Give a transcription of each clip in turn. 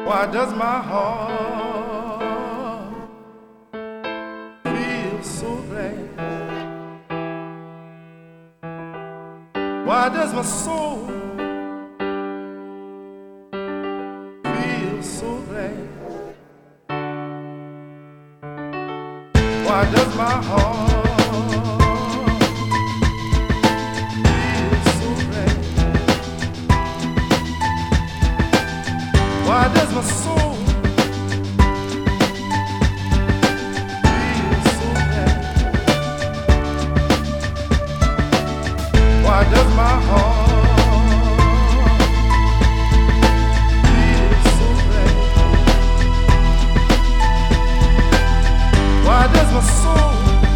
Why does my heart feel so glad? Why does my soul feel so glad? Why does my heart feel so glad? Why does my soul feel so glad? Why does my heart feel so glad? Why does my soul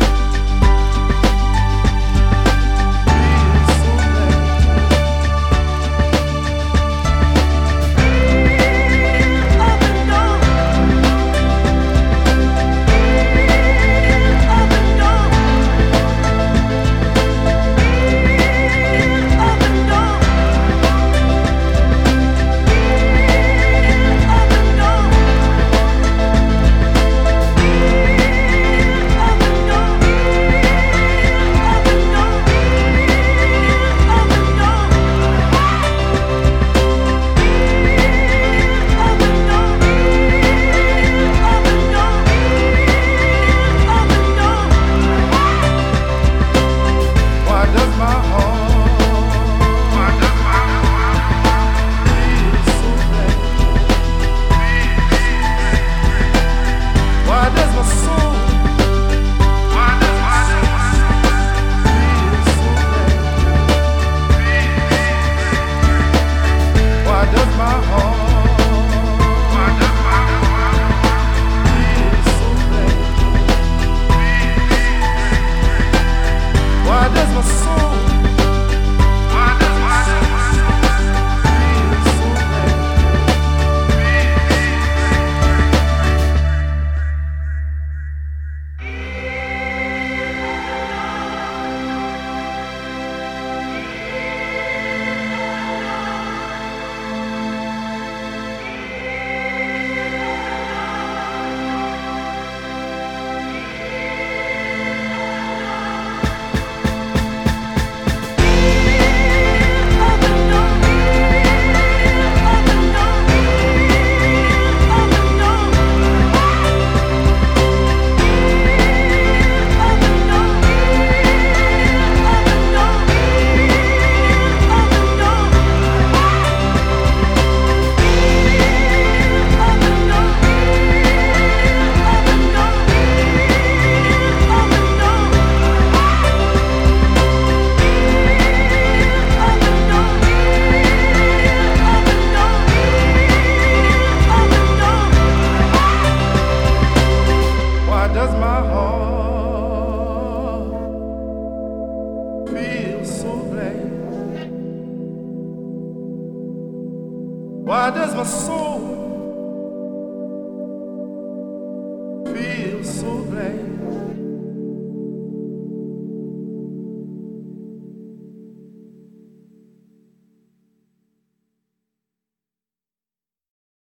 feel so glad? Up and down, up and down, up and down, up and down. Why does my heart feel so glad? Why does my soul feel so glad? Why does my heart feel so glad? Why does my soul feel so glad? Why does my heart feel so glad? Why does my soul feel so glad?